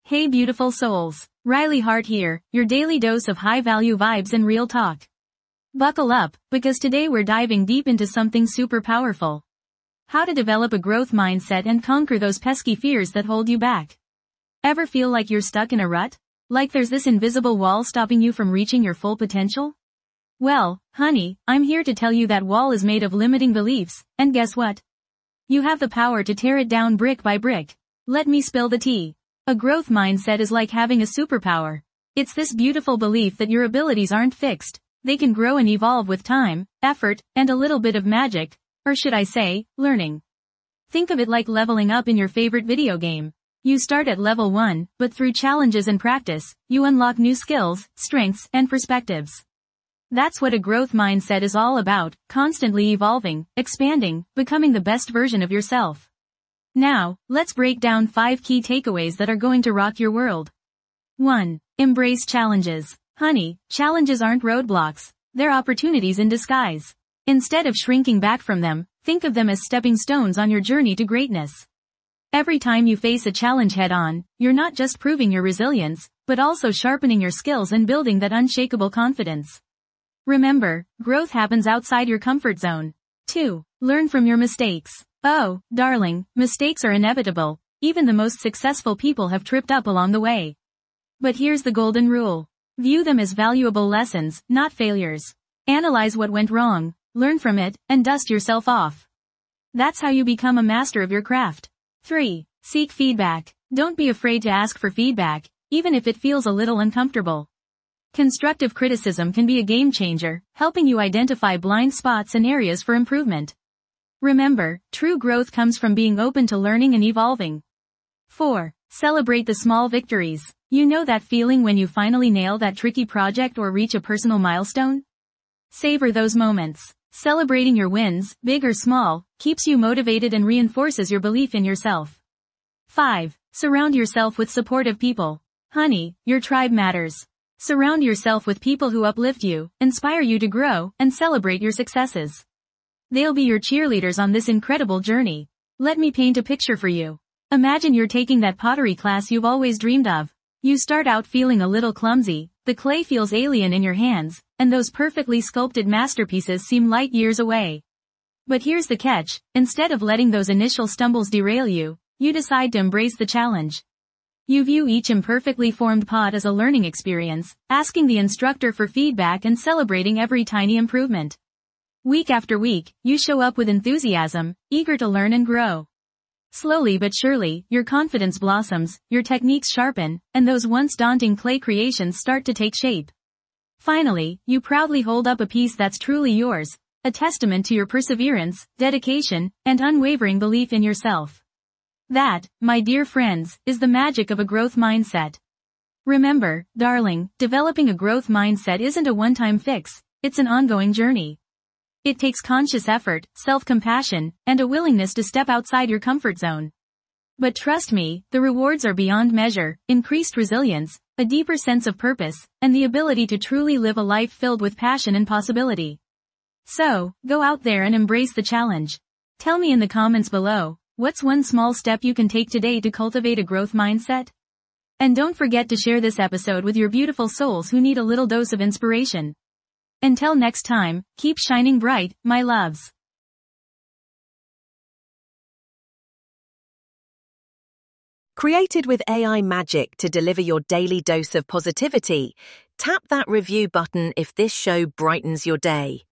Hey beautiful souls, Riley Hart here, your daily dose of high-value vibes and real talk. Buckle up, because today we're diving deep into something super powerful. How to develop a growth mindset and conquer those pesky fears that hold you back. Ever feel like you're stuck in a rut? Like there's this invisible wall stopping you from reaching your full potential? Well, honey, I'm here to tell you that wall is made of limiting beliefs, and guess what? You have the power to tear it down brick by brick. Let me spill the tea. A growth mindset is like having a superpower. It's this beautiful belief that your abilities aren't fixed. They can grow and evolve with time, effort, and a little bit of magic, or should I say, learning. Think of it like leveling up in your favorite video game. You start at level 1, but through challenges and practice, you unlock new skills, strengths, and perspectives. That's what a growth mindset is all about, constantly evolving, expanding, becoming the best version of yourself. Now, let's break down 5 key takeaways that are going to rock your world. 1. Embrace challenges. Honey, challenges aren't roadblocks, they're opportunities in disguise. Instead of shrinking back from them, think of them as stepping stones on your journey to greatness. Every time you face a challenge head-on, you're not just proving your resilience, but also sharpening your skills and building that unshakable confidence. Remember, growth happens outside your comfort zone. 2. Learn from your mistakes. Oh, darling, mistakes are inevitable. Even the most successful people have tripped up along the way. But here's the golden rule. View them as valuable lessons, not failures. Analyze what went wrong, learn from it, and dust yourself off. That's how you become a master of your craft. 3. Seek feedback. Don't be afraid to ask for feedback, even if it feels a little uncomfortable. Constructive criticism can be a game changer, helping you identify blind spots and areas for improvement. Remember, true growth comes from being open to learning and evolving. 4. Celebrate the small victories. You know that feeling when you finally nail that tricky project or reach a personal milestone? Savor those moments. Celebrating your wins, big or small, keeps you motivated and reinforces your belief in yourself. 5. Surround yourself with supportive people. Honey, your tribe matters. Surround yourself with people who uplift you, inspire you to grow, and celebrate your successes. They'll be your cheerleaders on this incredible journey. Let me paint a picture for you. Imagine you're taking that pottery class you've always dreamed of. You start out feeling a little clumsy, the clay feels alien in your hands, and those perfectly sculpted masterpieces seem light years away. But here's the catch, instead of letting those initial stumbles derail you, you decide to embrace the challenge. You view each imperfectly formed pot as a learning experience, asking the instructor for feedback and celebrating every tiny improvement. Week after week, you show up with enthusiasm, eager to learn and grow. Slowly but surely, your confidence blossoms, your techniques sharpen, and those once daunting clay creations start to take shape. Finally, you proudly hold up a piece that's truly yours, a testament to your perseverance, dedication, and unwavering belief in yourself. That, my dear friends, is the magic of a growth mindset. Remember, darling, developing a growth mindset isn't a one-time fix, it's an ongoing journey. It takes conscious effort, self-compassion, and a willingness to step outside your comfort zone. But trust me, the rewards are beyond measure: increased resilience, a deeper sense of purpose, and the ability to truly live a life filled with passion and possibility. So, go out there and embrace the challenge. Tell me in the comments below, what's one small step you can take today to cultivate a growth mindset? And don't forget to share this episode with your beautiful souls who need a little dose of inspiration. Until next time, keep shining bright, my loves. Created with AI magic to deliver your daily dose of positivity, tap that review button if this show brightens your day.